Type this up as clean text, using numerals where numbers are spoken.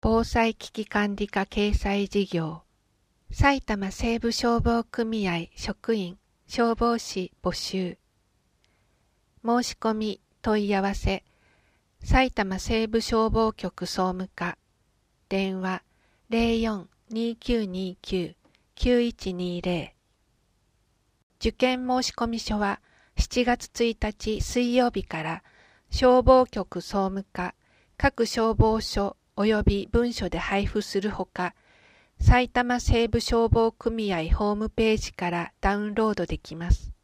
防災危機管理課掲載事業、埼玉西部消防組合職員消防士募集。申し込み問い合わせ、埼玉西部消防局総務課、電話04-2929-9120。受験申込書は7月1日水曜日から消防局総務課各消防署及び文書で配布するほか、埼玉西部消防組合ホームページからダウンロードできます。